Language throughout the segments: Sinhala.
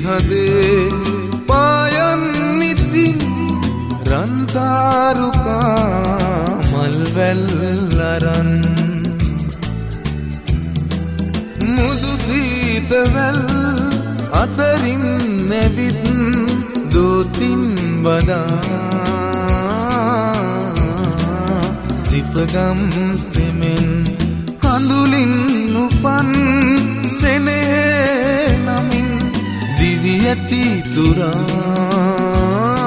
හදේ පායන්නිතින් රන්තාරුකා මල්වැල්ලරන් මුදු සීතවැල් අතරින් නැවිත් දෝතින් වදා සිපගම් සෙමෙන් කඳුලින් උපන් සෙනෙහ නමින් දිවි ඇති තුරා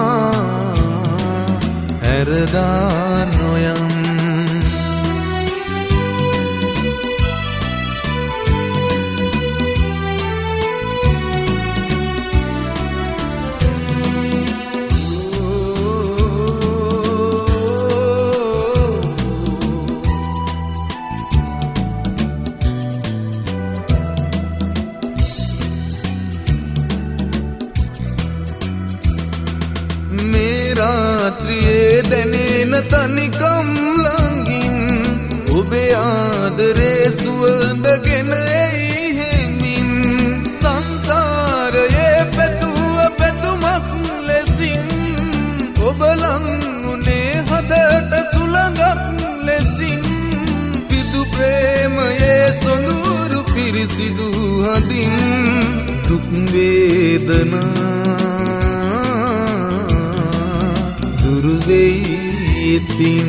හැරදා නොයම් රාත්‍රියේ දැනෙන තනිකම් ළඟින් ඔබේ ආදරේ සුවඳගෙන එයි හෙමින් සංසාරයේ පැතුව පැතුමක් ලෙසින් ඔබ ලං වුණේ හදට සුළඟක් ලෙසින් පිදු ප්‍රේමයේ සොඳුරු පිරිසිදු හදින් දුක් වේදනා දුර්වේයිතින්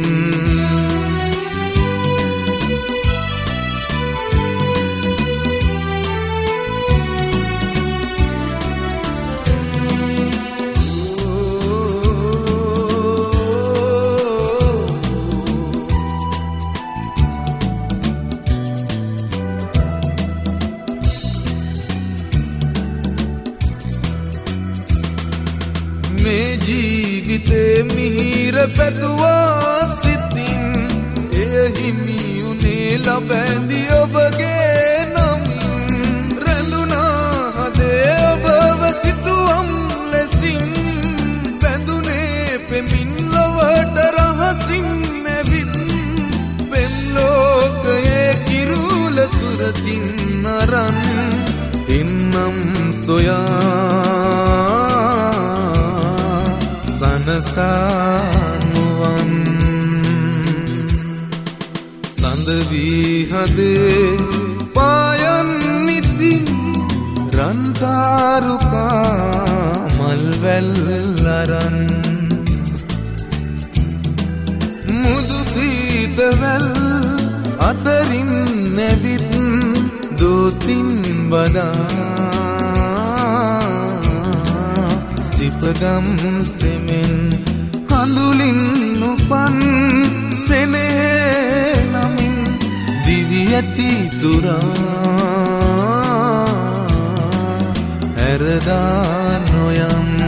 මේ ජීවිතේ මිහිර පැතුවා සිතින් එය හිමියුනේ ලබැඳි ඔබගේ නමින් රැඳුනා හදේ ඔබව සිතුවම් ලෙසින් බැඳුනේ පෙමින් ලොවට රහසින් නැවිත් පෙම් ලෝකයේ කිරුල සුරකින් අරන් එන්නම් සොයා සනසනුවන් සඳ වී හදේ පායන්නිතින් රන්තාරුකා මල්වැල්ලරන් මුදු සීතවැල් අතරින් නැවිත් දෝතින් වදා සිපගම් සෙමෙන් කඳුලින් උපන් සෙනෙහ නමින් දිවි ඇති තුරා හැරදා නොයම්